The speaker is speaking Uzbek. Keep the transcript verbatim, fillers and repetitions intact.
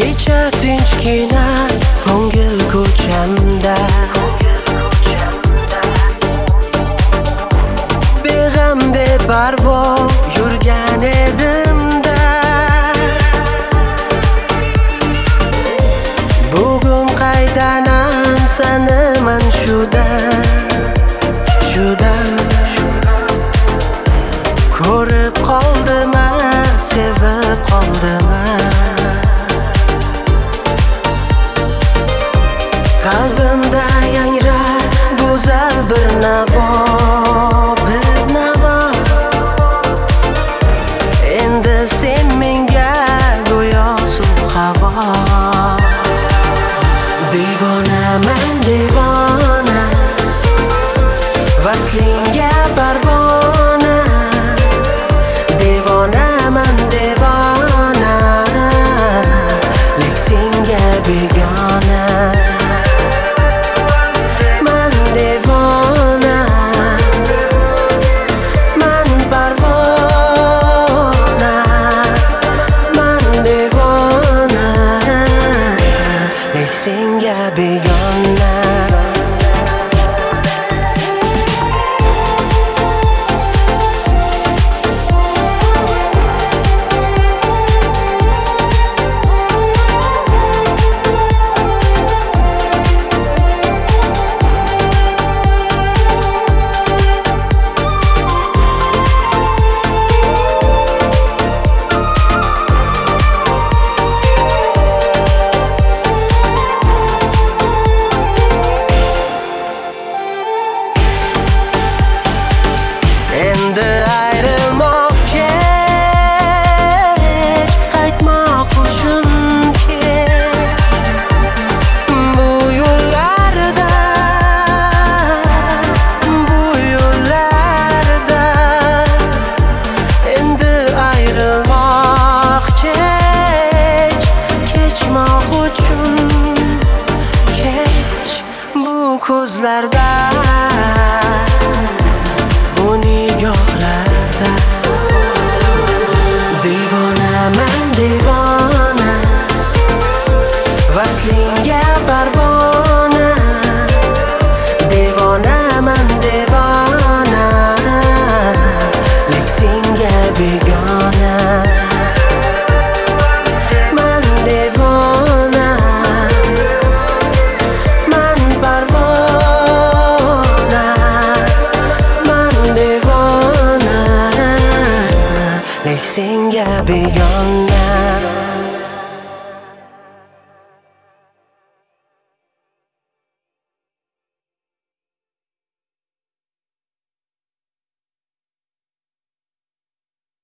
Kecha tinchgina ko'ngil ko'chamda, beg'am beparvo yurgan edimda. Bugun qaydanam sanaman shudan, shudan ko'rib qoldima, sevib qoldima. Qalbimda yangrar go'zal bir navo, bir navo. Endi sen menga go'yo suv havo. Devonaman devona, vaslingga parvona. Devonaman devona, lek senga begona. Senga begona. Endi ayrilmoq kech, qaytmoq uchun kech. Bu yo'llarda, bu yo'llarda endi ayrilmoq kech, kechmoq uchun kech. Bu ko'zlarda, bu nigohlarda devonaman devona, vaslingga parvona. Devonaman devona, lek senga begona. Man devona, man parvona. Lek senga begona.